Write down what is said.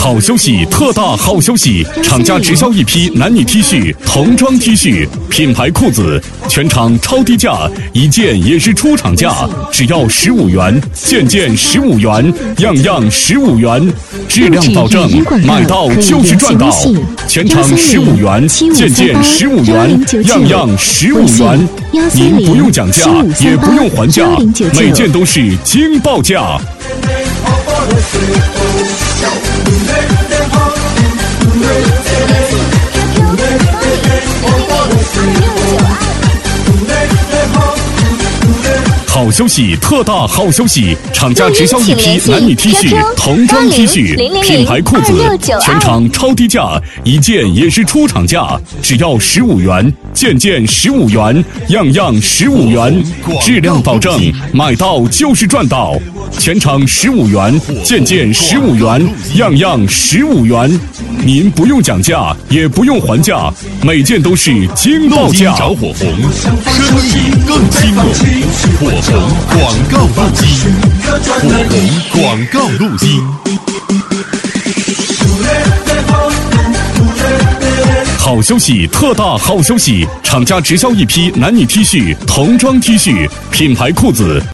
好消息，特大好消息！厂家直销一批男女 T 恤、童装 T 恤、品牌裤子，全场超低价，一件也是出厂价，只要15元，件件15元，样样15元，质量保证，买到就是赚到。全场15元，件件15元，样样15元，您不用讲价，也不用还价，每件都是惊报价。好消息，特大好消息！厂家直销一批男女 T 恤、童装 T 恤、品牌裤子，全场超低价，一件也是出厂价，只要15元，件件15元，样样15元，质量保证，买到就是赚到。全场15元，件件15元，样样15元，您不用讲价，也不用还价，每件都是惊报价。 找火红，生意更兴隆。火红广告路径，火红广告路径。 好消息，特大好消息！厂家直销一批男女 T 恤、童装 T 恤、品牌裤子。